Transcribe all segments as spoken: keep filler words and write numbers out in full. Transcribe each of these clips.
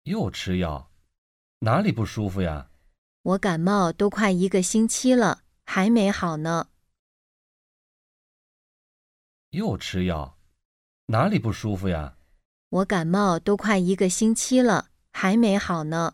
又吃药，哪里不舒服呀？ 我感冒都快一个星期了，还没好呢。 又吃药，哪里不舒服呀？ 我感冒都快一个星期了，还没好呢。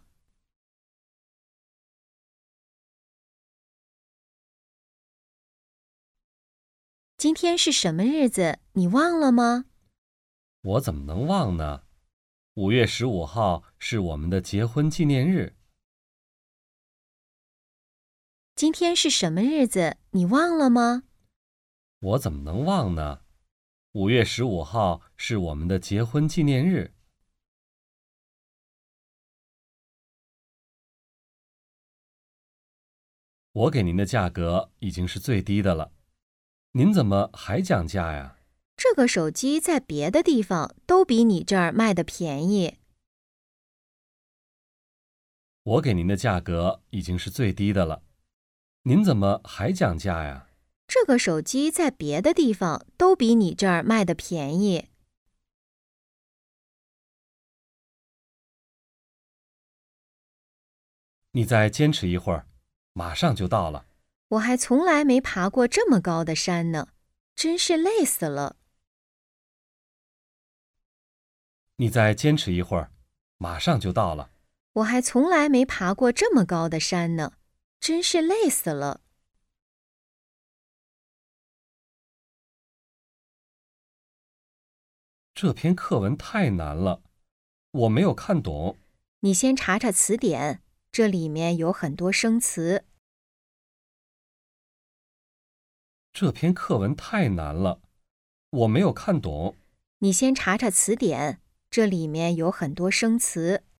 今天是什么日子？你忘了吗？ 我怎么能忘呢？五月十五号是我们的结婚纪念日。 今天是什么日子？你忘了吗？ 我怎么能忘呢？五月十五号是我们的结婚纪念日。我给您的价格已经是最低的了，您怎么还讲价呀？ 这个手机在别的地方都比你这儿卖的便宜。 我给您的价格已经是最低的了，您怎么还讲价呀？ 这个手机在别的地方都比你这儿卖的便宜。 你再坚持一会儿，马上就到了。 我还从来没爬过这么高的山呢，真是累死了。 你再坚持一会儿，马上就到了。 我还从来没爬过这么高的山呢，真是累死了。 这篇课文太难了，我没有看懂。 你先查查词典，这里面有很多生词。 这篇课文太难了，我没有看懂。 你先查查词典，这里面有很多生词。